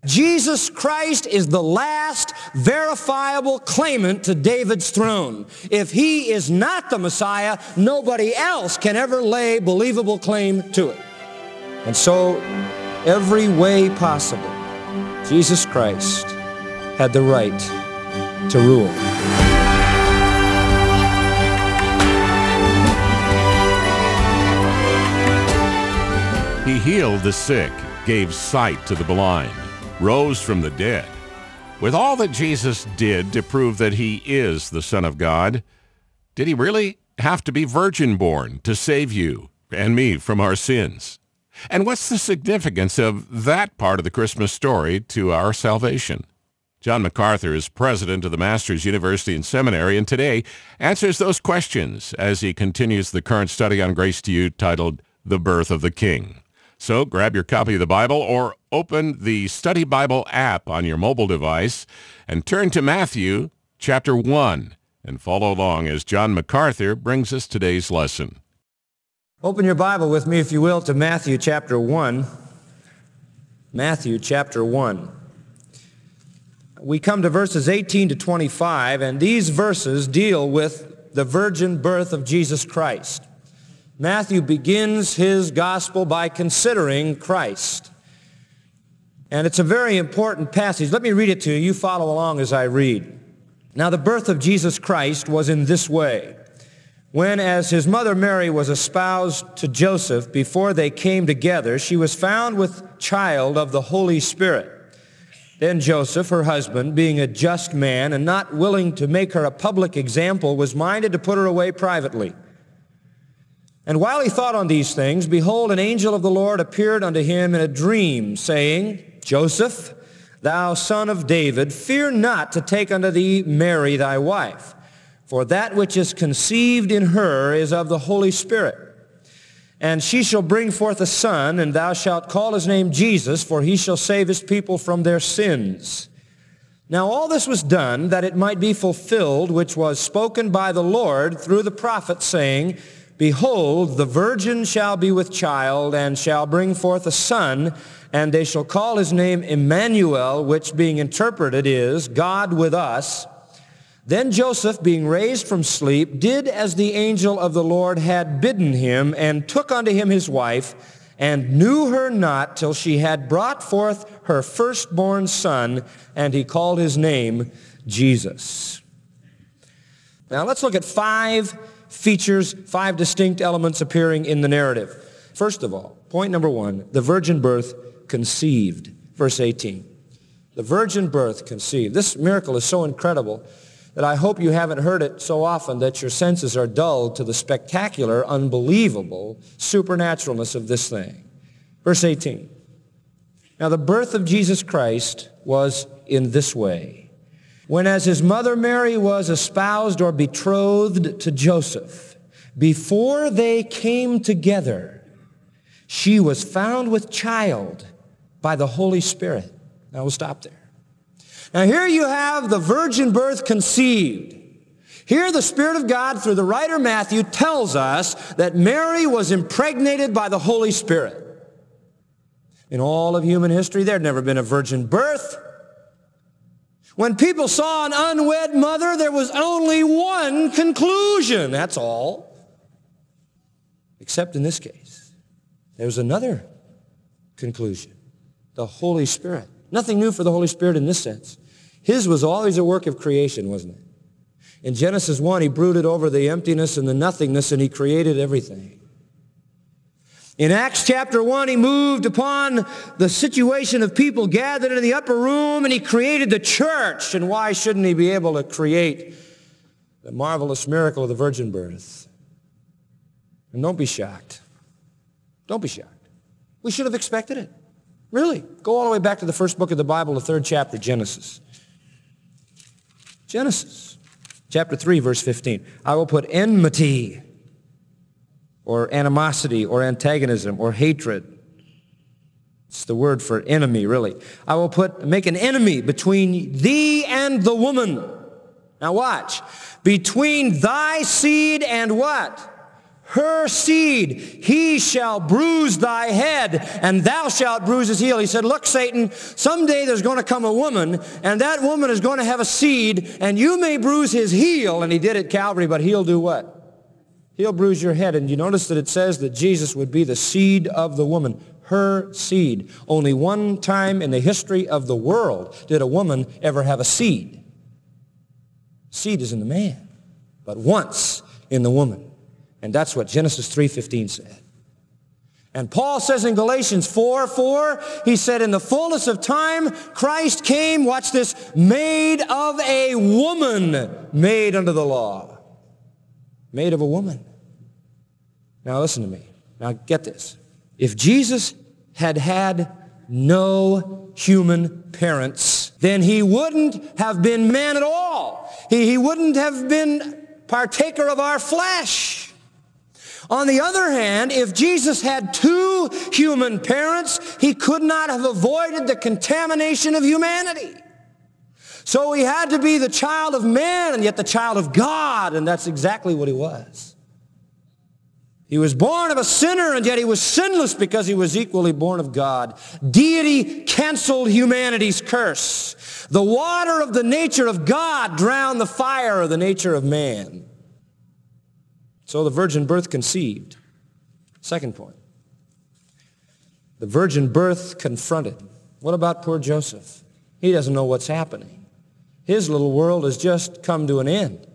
Jesus Christ is the last verifiable claimant to David's throne. If he is not the Messiah, nobody else can ever lay believable claim to it. And so, every way possible, Jesus Christ had the right to rule. He healed the sick, gave sight to the blind, rose from the dead. With all that Jesus did to prove that he is the Son of God, did he really have to be virgin-born to save you and me from our sins? And what's the significance of that part of the Christmas story to our salvation? John MacArthur is president of the Masters University and Seminary, and today answers those questions as he continues the current study on Grace to You titled The Birth of the King. So grab your copy of the Bible or open the Study Bible app on your mobile device and turn to Matthew chapter 1 and follow along as John MacArthur brings us today's lesson. Open your Bible with me, if you will, to Matthew chapter 1. Matthew chapter 1. We come to verses 18 to 25, and these verses deal with the virgin birth of Jesus Christ. Matthew begins his gospel by considering Christ. And it's a very important passage. Let me read it to you. You follow along as I read. Now, the birth of Jesus Christ was in this way. When, as his mother Mary was espoused to Joseph, before they came together, she was found with child of the Holy Spirit. Then Joseph, her husband, being a just man and not willing to make her a public example, was minded to put her away privately. And while he thought on these things, behold, an angel of the Lord appeared unto him in a dream, saying, Joseph, thou son of David, fear not to take unto thee Mary thy wife, for that which is conceived in her is of the Holy Spirit. And she shall bring forth a son, and thou shalt call his name Jesus, for he shall save his people from their sins. Now all this was done that it might be fulfilled, which was spoken by the Lord through the prophet, saying, Behold, the virgin shall be with child, and shall bring forth a son, and they shall call his name Emmanuel, which being interpreted is, God with us. Then Joseph, being raised from sleep, did as the angel of the Lord had bidden him, and took unto him his wife, and knew her not till she had brought forth her firstborn son, and he called his name Jesus. Now let's look at 5 features, 5 distinct elements appearing in the narrative. First of all, point number 1, the virgin birth conceived. Verse 18. The virgin birth conceived. This miracle is so incredible that I hope you haven't heard it so often that your senses are dulled to the spectacular, unbelievable supernaturalness of this thing. Verse 18. Now the birth of Jesus Christ was in this way. When as his mother Mary was espoused or betrothed to Joseph, before they came together, she was found with child by the Holy Spirit. Now we'll stop there. Now here you have the virgin birth conceived. Here the Spirit of God, through the writer Matthew, tells us that Mary was impregnated by the Holy Spirit. In all of human history, there had never been a virgin birth. When people saw an unwed mother, there was only one conclusion, that's all. Except in this case, there's another conclusion, the Holy Spirit. Nothing new for the Holy Spirit in this sense. His was always a work of creation, wasn't it? In Genesis 1, he brooded over the emptiness and the nothingness, and he created everything. In Acts chapter 1, he moved upon the situation of people gathered in the upper room, and he created the church. And why shouldn't he be able to create the marvelous miracle of the virgin birth? And don't be shocked. Don't be shocked. We should have expected it. Really. Go all the way back to the first book of the Bible, the 3rd chapter, Genesis. Genesis, chapter 3, verse 15. I will put enmity, or animosity, or antagonism, or hatred. It's the word for enemy, really. I will make an enemy between thee and the woman. Now watch. Between thy seed and what? Her seed, he shall bruise thy head, and thou shalt bruise his heel. He said, look, Satan, someday there's going to come a woman, and that woman is going to have a seed, and you may bruise his heel. And he did at Calvary, but he'll do what? He'll bruise your head. And you notice that it says that Jesus would be the seed of the woman, her seed. Only one time in the history of the world did a woman ever have a seed. Seed is in the man, but once in the woman. And that's what Genesis 3:15 said. And Paul says in Galatians 4:4, he said, in the fullness of time, Christ came, watch this, made of a woman, made under the law. Made of a woman. Now listen to me. Now get this. If Jesus had had no human parents, then he wouldn't have been man at all. He wouldn't have been partaker of our flesh. On the other hand, if Jesus had two human parents, he could not have avoided the contamination of humanity. So he had to be the child of man and yet the child of God, and that's exactly what he was. He was born of a sinner, and yet he was sinless because he was equally born of God. Deity canceled humanity's curse. The water of the nature of God drowned the fire of the nature of man. So the virgin birth conceived. Second point. The virgin birth confronted. What about poor Joseph? He doesn't know what's happening. His little world has just come to an end.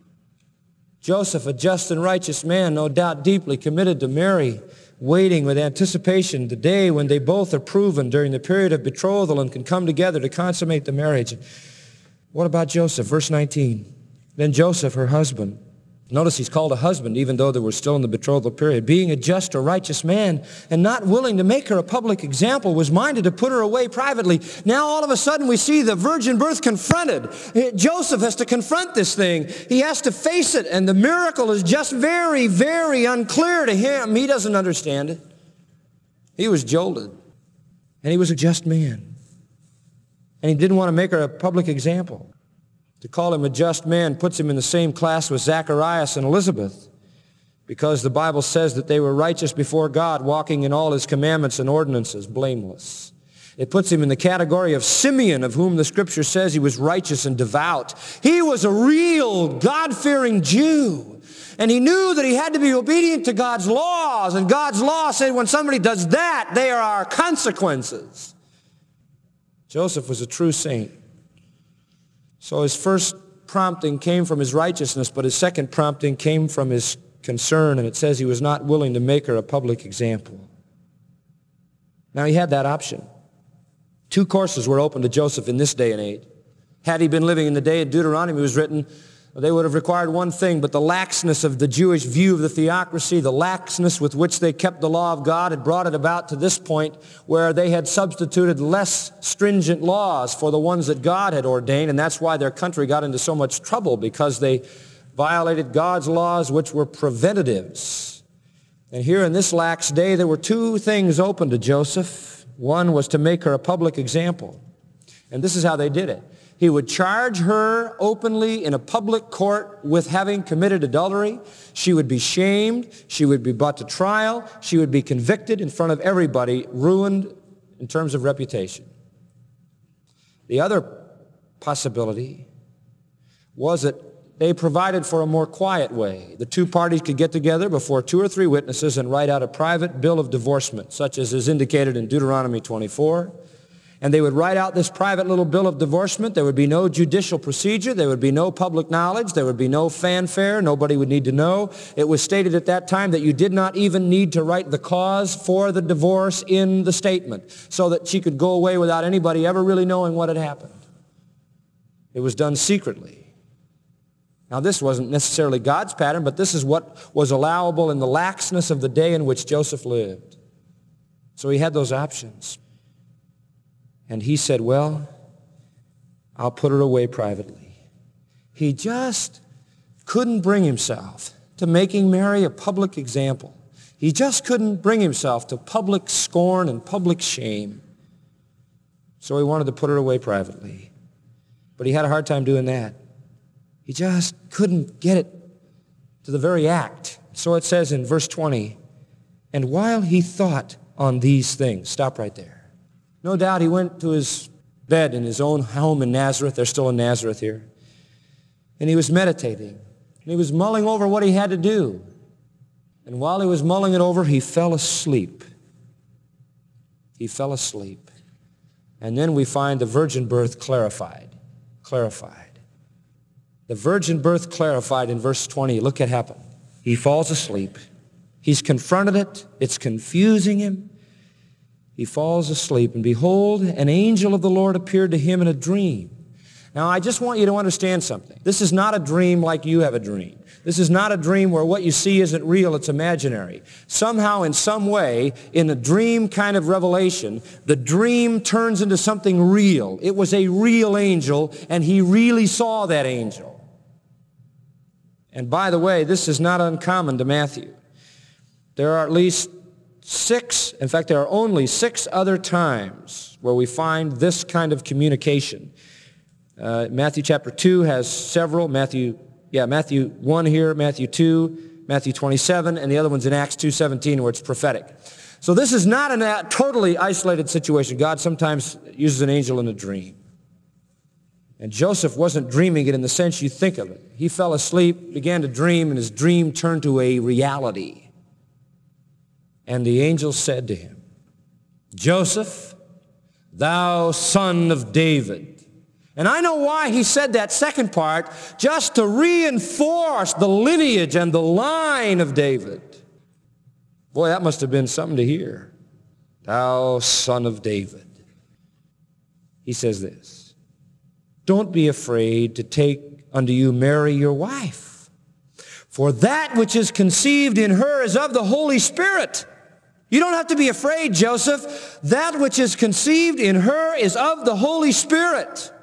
Joseph, a just and righteous man, no doubt deeply committed to Mary, waiting with anticipation the day when they both are proven during the period of betrothal and can come together to consummate the marriage. What about Joseph? Verse 19. Then Joseph, her husband, notice he's called a husband even though they were still in the betrothal period, being a just or righteous man and not willing to make her a public example, was minded to put her away privately. Now all of a sudden we see the virgin birth confronted. Joseph has to confront this thing. He has to face it, and the miracle is just very, very unclear to him. He doesn't understand it. He was jolted, and he was a just man, and he didn't want to make her a public example. To call him a just man puts him in the same class with Zacharias and Elizabeth, because the Bible says that they were righteous before God, walking in all his commandments and ordinances, blameless. It puts him in the category of Simeon, of whom the Scripture says he was righteous and devout. He was a real God-fearing Jew, and he knew that he had to be obedient to God's laws, and God's law said when somebody does that, there are consequences. Joseph was a true saint. So his first prompting came from his righteousness, but his second prompting came from his concern, and it says he was not willing to make her a public example. Now he had that option. Two courses were open to Joseph in this day and age. Had he been living in the day of Deuteronomy was written, they would have required one thing, but the laxness of the Jewish view of the theocracy, the laxness with which they kept the law of God had brought it about to this point where they had substituted less stringent laws for the ones that God had ordained, and that's why their country got into so much trouble, because they violated God's laws, which were preventatives. And here in this lax day, there were two things open to Joseph. One was to make her a public example, and this is how they did it. He would charge her openly in a public court with having committed adultery. She would be shamed. She would be brought to trial. She would be convicted in front of everybody, ruined in terms of reputation. The other possibility was that they provided for a more quiet way. The two parties could get together before 2 or 3 witnesses and write out a private bill of divorcement, such as is indicated in Deuteronomy 24. And they would write out this private little bill of divorcement. There would be no judicial procedure. There would be no public knowledge. There would be no fanfare. Nobody would need to know. It was stated at that time that you did not even need to write the cause for the divorce in the statement so that she could go away without anybody ever really knowing what had happened. It was done secretly. Now, this wasn't necessarily God's pattern, but this is what was allowable in the laxness of the day in which Joseph lived. So he had those options. And he said, well, I'll put her away privately. He just couldn't bring himself to making Mary a public example. He just couldn't bring himself to public scorn and public shame. So he wanted to put her away privately. But he had a hard time doing that. He just couldn't get it to the very act So it says in verse 20, and while he thought on these things, stop right there. No doubt he went to his bed in his own home in Nazareth. They're still in Nazareth here. And he was meditating. And he was mulling over what he had to do. And while he was mulling it over, he fell asleep. He fell asleep. And then we find the virgin birth clarified. The virgin birth clarified in verse 20. Look what happened. He falls asleep. He's confronted it. It's confusing him. He falls asleep, and behold, an angel of the Lord appeared to him in a dream. Now, I just want you to understand something. This is not a dream like you have a dream. This is not a dream where what you see isn't real, it's imaginary. Somehow, in some way, in a dream kind of revelation, the dream turns into something real. It was a real angel, and he really saw that angel. And by the way, this is not uncommon to Matthew. There are at least there are only 6 other times where we find this kind of communication. Matthew chapter 2 has several. Matthew 1 here, Matthew 2, Matthew 27, and the other one's in Acts 2:17 where it's prophetic. So this is not a totally isolated situation. God sometimes uses an angel in a dream. And Joseph wasn't dreaming it in the sense you think of it. He fell asleep, began to dream, and his dream turned to a reality. And the angel said to him, Joseph, thou son of David. And I know why he said that second part, just to reinforce the lineage and the line of David. Boy, that must have been something to hear. Thou son of David. He says this, don't be afraid to take unto you Mary your wife, for that which is conceived in her is of the Holy Spirit. You don't have to be afraid, Joseph. That which is conceived in her is of the Holy Spirit.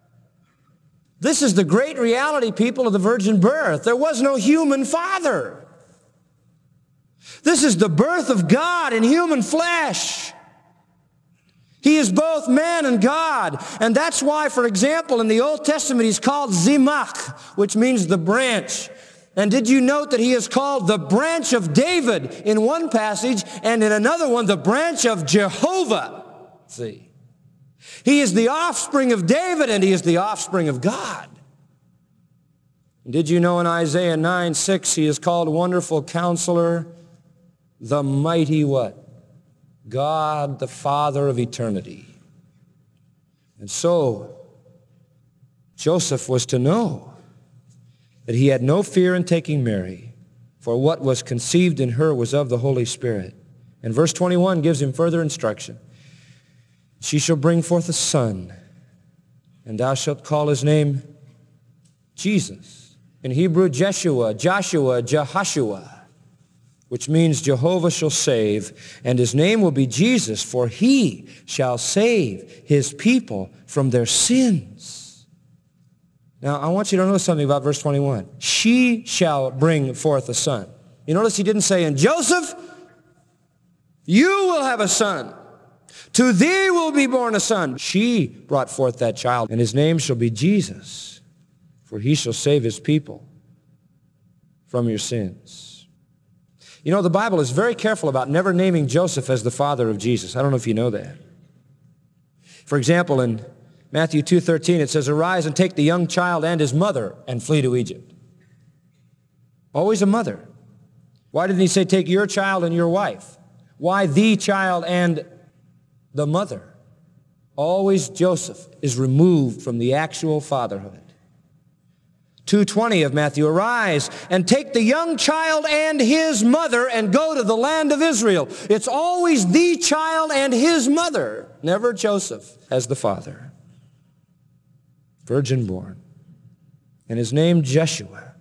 This is the great reality, people, of the virgin birth. There was no human father. This is the birth of God in human flesh. He is both man and God. And that's why, for example, in the Old Testament, he's called Zimach, which means the branch. And did you note that he is called the branch of David in one passage, and in another one, the branch of Jehovah? See, he is the offspring of David, and he is the offspring of God. And did you know in Isaiah 9:6, he is called Wonderful Counselor, the Mighty what? God, the Father of eternity. And so, Joseph was to know that he had no fear in taking Mary, for what was conceived in her was of the Holy Spirit. And verse 21 gives him further instruction. She shall bring forth a son, and thou shalt call his name Jesus. In Hebrew, Joshua, Jehoshua, which means Jehovah shall save, and his name will be Jesus, for he shall save his people from their sins. Now, I want you to know something about verse 21. She shall bring forth a son. You notice he didn't say, and Joseph, you will have a son. To thee will be born a son. She brought forth that child, and his name shall be Jesus, for he shall save his people from your sins. You know, the Bible is very careful about never naming Joseph as the father of Jesus. I don't know if you know that. For example, in Matthew 2:13, it says, arise and take the young child and his mother and flee to Egypt. Always a mother. Why didn't he say take your child and your wife? Why the child and the mother? Always Joseph is removed from the actual fatherhood. 2:20 of Matthew, arise and take the young child and his mother and go to the land of Israel. It's always the child and his mother, never Joseph as the father. Virgin born. And his name Jehoshua,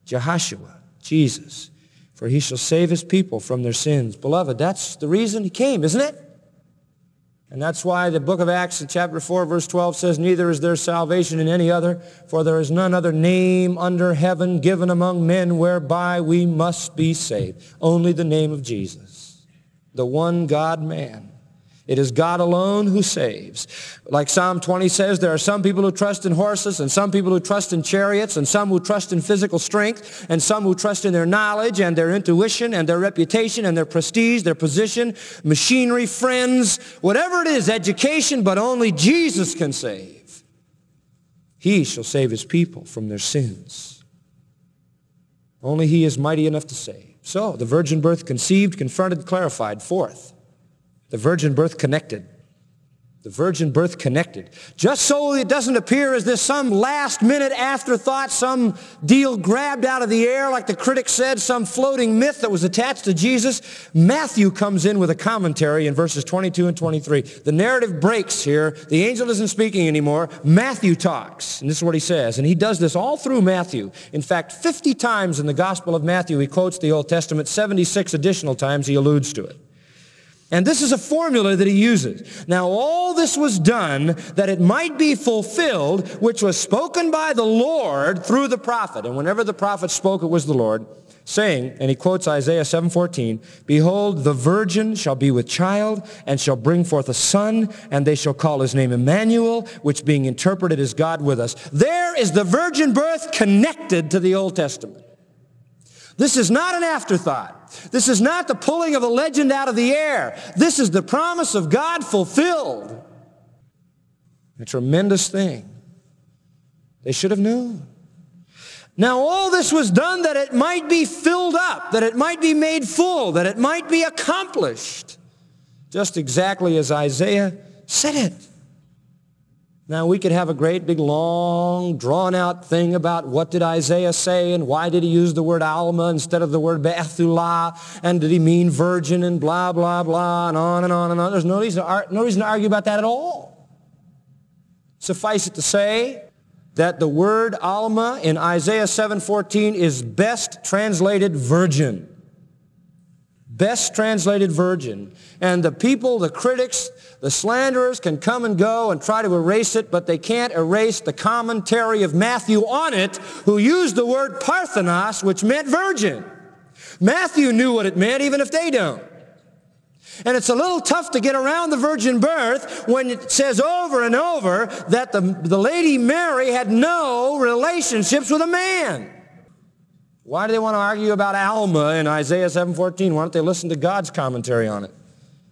Jesus, for he shall save his people from their sins. Beloved, that's the reason he came, isn't it? And that's why the book of Acts in chapter 4, verse 12 says, neither is there salvation in any other, for there is none other name under heaven given among men whereby we must be saved. Only the name of Jesus, the one God-man. It is God alone who saves. Like Psalm 20 says, there are some people who trust in horses, and some people who trust in chariots, and some who trust in physical strength, and some who trust in their knowledge and their intuition and their reputation and their prestige, their position, machinery, friends, whatever it is, education, but only Jesus can save. He shall save his people from their sins. Only he is mighty enough to save. So, the virgin birth conceived, confronted, clarified. Fourth, the virgin birth connected. The virgin birth connected. Just so it doesn't appear as this some last-minute afterthought, some deal grabbed out of the air, like the critic said, some floating myth that was attached to Jesus, Matthew comes in with a commentary in verses 22 and 23. The narrative breaks here. The angel isn't speaking anymore. Matthew talks, and this is what he says. And he does this all through Matthew. In fact, 50 times in the Gospel of Matthew he quotes the Old Testament. 76 additional times he alludes to it. And this is a formula that he uses. Now all this was done that it might be fulfilled, which was spoken by the Lord through the prophet. And whenever the prophet spoke, it was the Lord, saying, and he quotes Isaiah 7:14, "Behold, the virgin shall be with child, and shall bring forth a son, and they shall call his name Emmanuel," which being interpreted is God with us. There is the virgin birth connected to the Old Testament. This is not an afterthought. This is not the pulling of a legend out of the air. This is the promise of God fulfilled. A tremendous thing. They should have known. Now all this was done that it might be filled up, that it might be made full, that it might be accomplished. Just exactly as Isaiah said it. Now, we could have a great big long drawn-out thing about what did Isaiah say and why did he use the word Alma instead of the word Bethulah, and did he mean virgin and blah, blah, blah, and on and on and on. There's no reason to argue about that at all. Suffice it to say that the word Alma in Isaiah 7:14 is best translated virgin. Best translated virgin. And the people, the critics, the slanderers can come and go and try to erase it, but they can't erase the commentary of Matthew on it, who used the word Parthenos, which meant virgin. Matthew knew what it meant, even if they don't. And it's a little tough to get around the virgin birth when it says over and over that the Lady Mary had no relationships with a man. Why do they want to argue about Alma in Isaiah 7:14? Why don't they listen to God's commentary on it?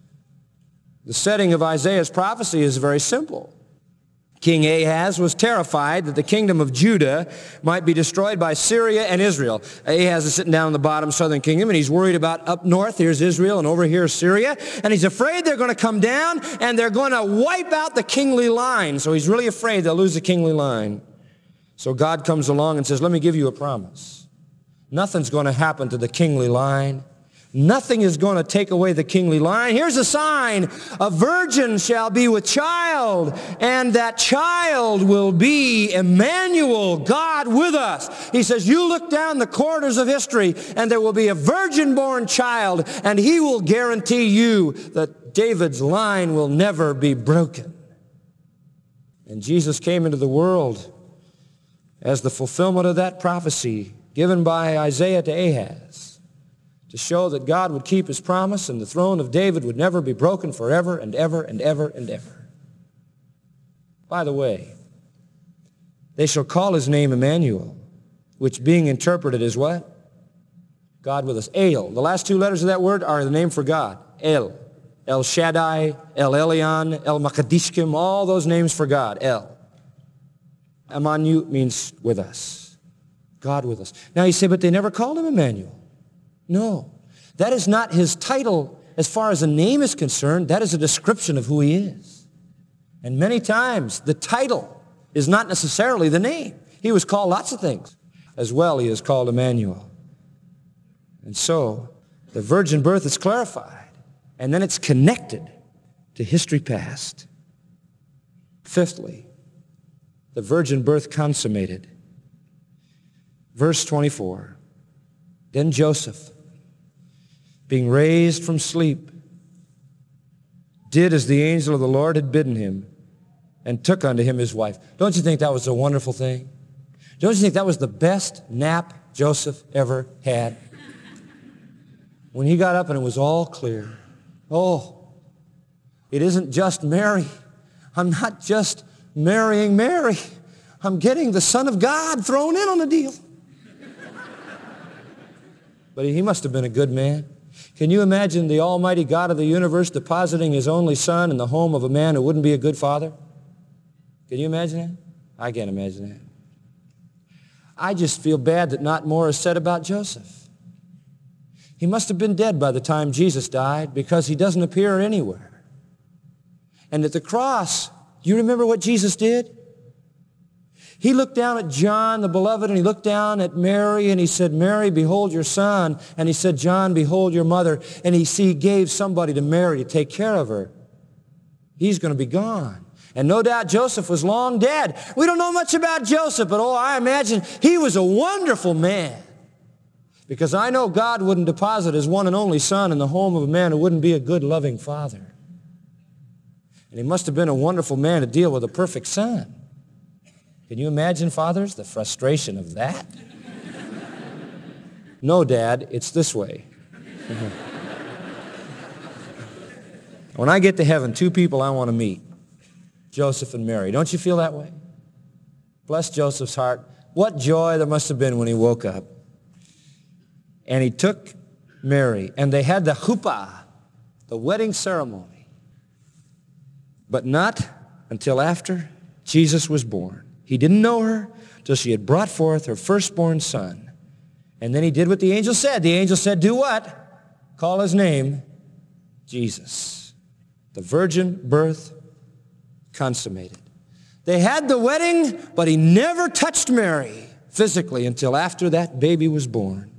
The setting of Isaiah's prophecy is very simple. King Ahaz was terrified that the kingdom of Judah might be destroyed by Syria and Israel. Ahaz is sitting down in the bottom southern kingdom, and he's worried about up north, here's Israel, and over here is Syria. And he's afraid they're going to come down, and they're going to wipe out the kingly line. So he's really afraid they'll lose the kingly line. So God comes along and says, let me give you a promise. Nothing's going to happen to the kingly line. Nothing is going to take away the kingly line. Here's a sign. A virgin shall be with child, and that child will be Emmanuel, God with us. He says, you look down the corridors of history, and there will be a virgin-born child, and he will guarantee you that David's line will never be broken. And Jesus came into the world as the fulfillment of that prophecy given by Isaiah to Ahaz, to show that God would keep his promise and the throne of David would never be broken forever and ever and ever and ever. By the way, they shall call his name Emmanuel, which being interpreted is what? God with us. El. The last two letters of that word are the name for God. El. El Shaddai, El Elyon, El Makadishkim, all those names for God. El. Emmanuel means with us. God with us. Now you say, but they never called him Emmanuel. No. That is not his title as far as a name is concerned. That is a description of who he is. And many times the title is not necessarily the name. He was called lots of things. As well, he is called Emmanuel. And so the virgin birth is clarified. And then it's connected to history past. Fifthly, the virgin birth consummated. Verse 24, then Joseph, being raised from sleep, did as the angel of the Lord had bidden him, and took unto him his wife. Don't you think that was a wonderful thing? Don't you think that was the best nap Joseph ever had? When he got up and it was all clear. Oh, It isn't just Mary. I'm not just marrying Mary. I'm getting the Son of God thrown in on the deal. But he must have been a good man. Can you imagine the almighty God of the universe depositing his only son in the home of a man who wouldn't be a good father? Can you imagine that? I can't imagine that. I just feel bad that not more is said about Joseph. He must have been dead by the time Jesus died because he doesn't appear anywhere. And at the cross, do you remember what Jesus did? He looked down at John, the beloved, and he looked down at Mary, and he said, Mary, behold your son. And he said, John, behold your mother. And he gave somebody to Mary to take care of her. He's going to be gone. And no doubt Joseph was long dead. We don't know much about Joseph, but I imagine he was a wonderful man. Because I know God wouldn't deposit his one and only son in the home of a man who wouldn't be a good, loving father. And he must have been a wonderful man to deal with a perfect son. Can you imagine, fathers, the frustration of that? No, Dad, it's this way. When I get to heaven, two people I want to meet, Joseph and Mary. Don't you feel that way? Bless Joseph's heart. What joy there must have been when he woke up. And he took Mary, and they had the chuppah, the wedding ceremony. But not until after Jesus was born. He didn't know her till she had brought forth her firstborn son. And then he did what the angel said. The angel said, do what? Call his name Jesus. The virgin birth consummated. They had the wedding, but he never touched Mary physically until after that baby was born.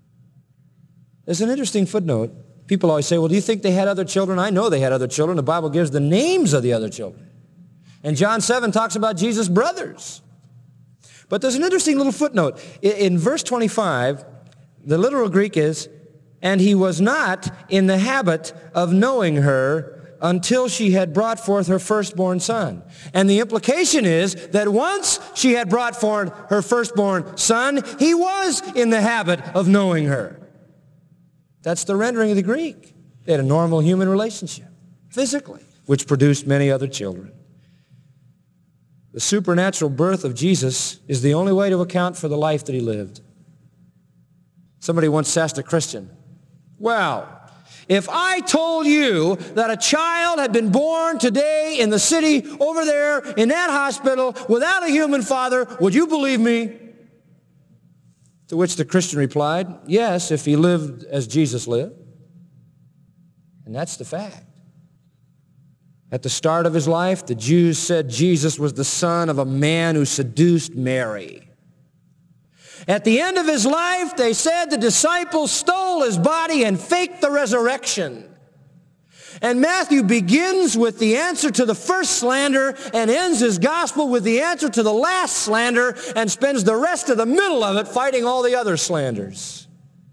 There's an interesting footnote. People always say, well, do you think they had other children? I know they had other children. The Bible gives the names of the other children. And John 7 talks about Jesus' brothers. But there's an interesting little footnote. In verse 25, the literal Greek is, and he was not in the habit of knowing her until she had brought forth her firstborn son. And the implication is that once she had brought forth her firstborn son, he was in the habit of knowing her. That's the rendering of the Greek. They had a normal human relationship, physically, which produced many other children. The supernatural birth of Jesus is the only way to account for the life that he lived. Somebody once asked a Christian, well, if I told you that a child had been born today in the city over there in that hospital without a human father, would you believe me? To which the Christian replied, yes, if he lived as Jesus lived. And that's the fact. At the start of his life, the Jews said Jesus was the son of a man who seduced Mary. At the end of his life, they said the disciples stole his body and faked the resurrection. And Matthew begins with the answer to the first slander and ends his gospel with the answer to the last slander and spends the rest of the middle of it fighting all the other slanders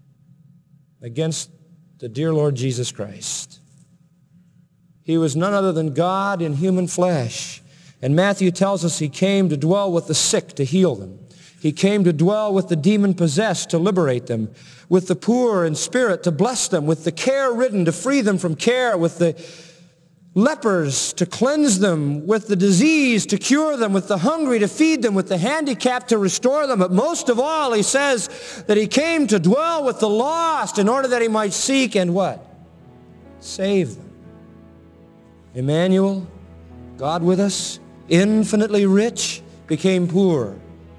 against the dear Lord Jesus Christ. He was none other than God in human flesh. And Matthew tells us he came to dwell with the sick to heal them. He came to dwell with the demon-possessed to liberate them, with the poor in spirit to bless them, with the care-ridden to free them from care, with the lepers to cleanse them, with the diseased to cure them, with the hungry to feed them, with the handicapped to restore them. But most of all, he says that he came to dwell with the lost in order that he might seek and what? Save them. Emmanuel, God with us, infinitely rich, became poor,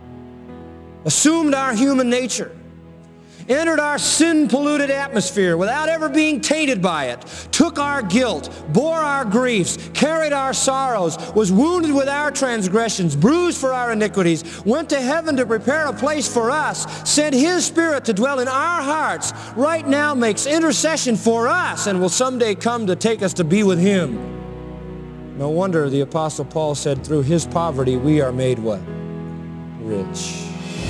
assumed our human nature, entered our sin-polluted atmosphere without ever being tainted by it, took our guilt, bore our griefs, carried our sorrows, was wounded with our transgressions, bruised for our iniquities, went to heaven to prepare a place for us, sent his Spirit to dwell in our hearts, right now makes intercession for us, and will someday come to take us to be with him. No wonder the Apostle Paul said, through his poverty we are made what? Rich.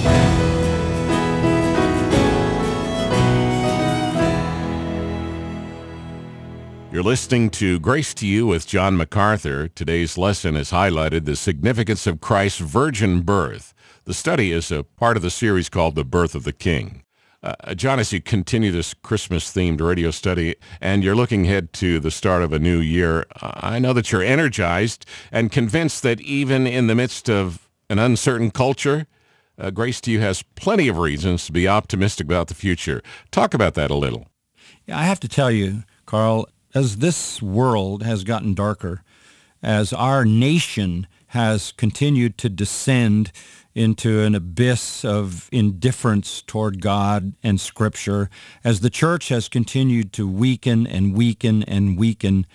You're listening to Grace to You with John MacArthur. Today's lesson has highlighted the significance of Christ's virgin birth. The study is a part of the series called The Birth of the King. John, as you continue this Christmas-themed radio study and you're looking ahead to the start of a new year, I know that you're energized and convinced that even in the midst of an uncertain culture, Grace to You has plenty of reasons to be optimistic about the future. Talk about that a little. Yeah, I have to tell you, Carl, as this world has gotten darker, as our nation has continued to descend into an abyss of indifference toward God and Scripture, as the church has continued to weaken and weaken and weaken,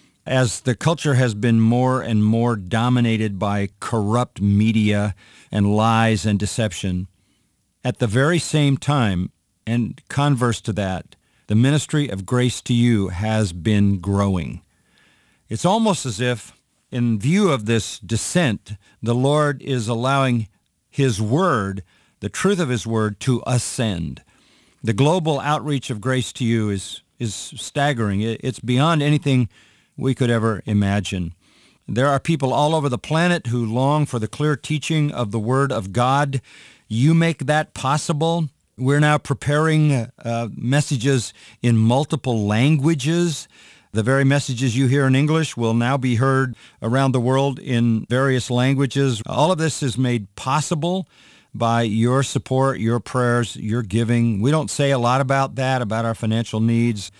as the culture has been more and more dominated by corrupt media and lies and deception, at the very same time, and converse to that, the ministry of Grace to You has been growing. It's almost as if, in view of this descent, the Lord is allowing His Word, the truth of His Word, to ascend. The global outreach of Grace to You is staggering. It's beyond anything we could ever imagine. There are people all over the planet who long for the clear teaching of the Word of God. You make that possible. We're now preparing messages in multiple languages. The very messages you hear in English will now be heard around the world in various languages. All of this is made possible by your support, your prayers, your giving. We don't say a lot about that, about our financial needs.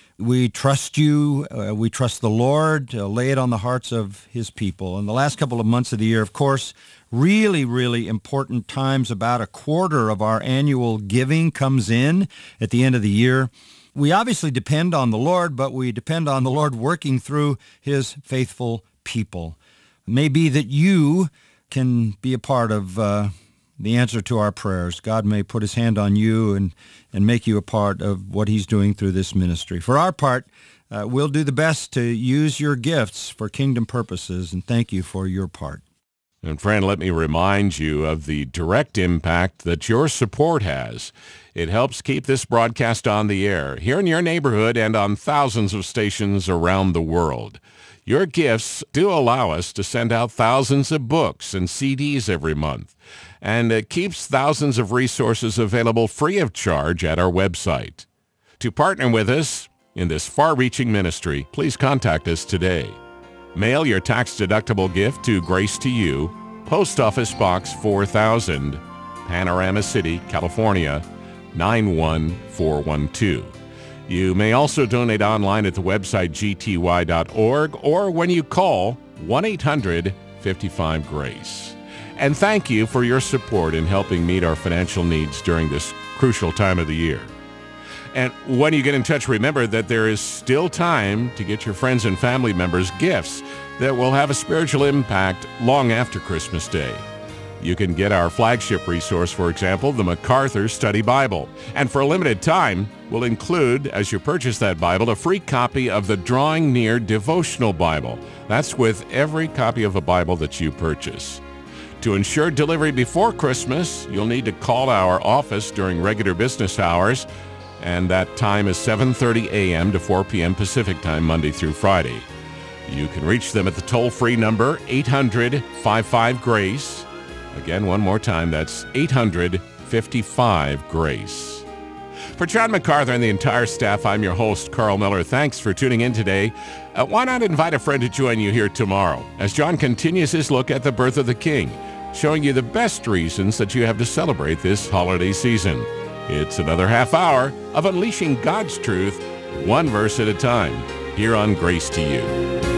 We trust you. We trust the Lord to lay it on the hearts of His people. In the last couple of months of the year, of course, really, really important times. About a quarter of our annual giving comes in at the end of the year. We obviously depend on the Lord, but we depend on the Lord working through His faithful people. It may be that you can be a part of the answer to our prayers. God may put His hand on you and make you a part of what He's doing through this ministry. For our part, we'll do the best to use your gifts for kingdom purposes, and thank you for your part. And friend, let me remind you of the direct impact that your support has. It helps keep this broadcast on the air here in your neighborhood and on thousands of stations around the world. Your gifts do allow us to send out thousands of books and CDs every month, and it keeps thousands of resources available free of charge at our website. To partner with us in this far-reaching ministry, please contact us today. Mail your tax-deductible gift to Grace to You, Post Office Box 4000, Panorama City, California, 91412. You may also donate online at the website gty.org or when you call 1-800-55-GRACE. And thank you for your support in helping meet our financial needs during this crucial time of the year. And when you get in touch, remember that there is still time to get your friends and family members gifts that will have a spiritual impact long after Christmas Day. You can get our flagship resource, for example, the MacArthur Study Bible. And for a limited time, we'll include, as you purchase that Bible, a free copy of the Drawing Near Devotional Bible. That's with every copy of a Bible that you purchase. To ensure delivery before Christmas, you'll need to call our office during regular business hours, and that time is 7:30 a.m. to 4 p.m. Pacific Time, Monday through Friday. You can reach them at the toll-free number 800-55-GRACE. Again, one more time, that's 800-55-GRACE. For John MacArthur and the entire staff, I'm your host, Carl Miller. Thanks for tuning in today. Why not invite a friend to join you here tomorrow as John continues his look at the birth of the King, showing you the best reasons that you have to celebrate this holiday season. It's another half hour of unleashing God's truth, one verse at a time, here on Grace to You.